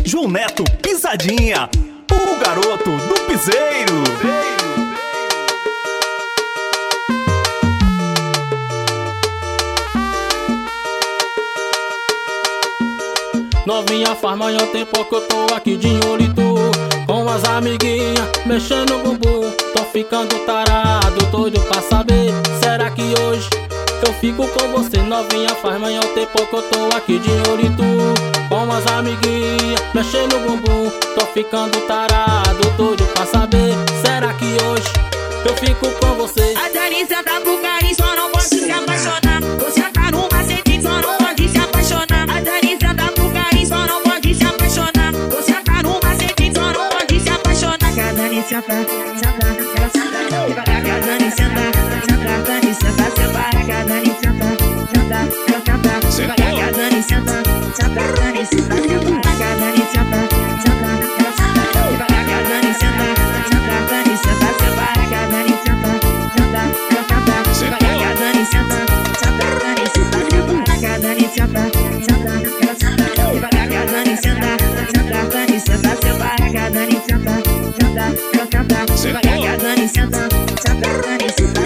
João Neto Pisadinha, o garoto do piseiro. Novinha faz manhã, tem pouco eu tô aqui de olho em tu, com as amiguinhas, mexendo no bumbum. Tô ficando tarado, doido pra saber, será que hoje eu fico com você? Novinha faz manhã, tem pouco eu tô aqui de olho em tu, com as amiguinhas, mexendo no bumbum. Tô ficando tarado, doido pra saber, será que hoje eu fico com você? A Dani senta pro carinho, só não pode se apaixonar. Você tá no macete, só não pode se apaixonar. A Dani senta pro carinho, só não pode se apaixonar. Você tá no macete, só não pode se apaixonar. Que a Dani senta, ela senta, devagar que a Dani senta, a Dani senta, separa que a Dani senta, ela senta, devagar que a Dani senta, a Dani senta, separa que a Dani senta, ela senta, devagar que a Dani senta, a Dani senta, separa que a Dani senta, ela senta, devagar que a Dani senta, a Dani senta, separa que a Dani senta, ela senta, devagar que a Dani senta, a Dani senta, separa que a Dani senta, ela senta, devagar que a Dani senta, a Dani senta,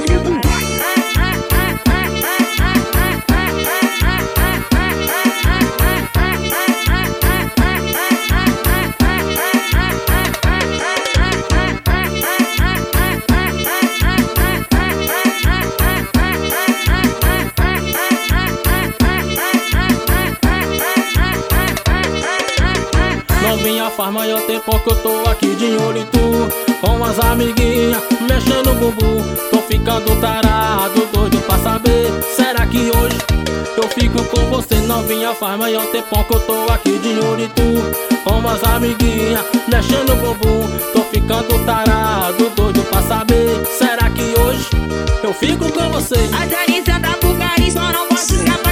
Novinha faz maior tempo que eu tô aqui de olho em tu, com as amiguinhas, mexendo no bumbum. Tô ficando tarado, doido pra saber, será que hoje eu fico com você? Novinha faz maior tempo que eu tô aqui de olho em tu, com as amiguinhas, mexendo no bumbum. Tô ficando tarado, doido pra saber, será que hoje eu fico com você? a Dani senta pro carinho, só não pode se apaixonar.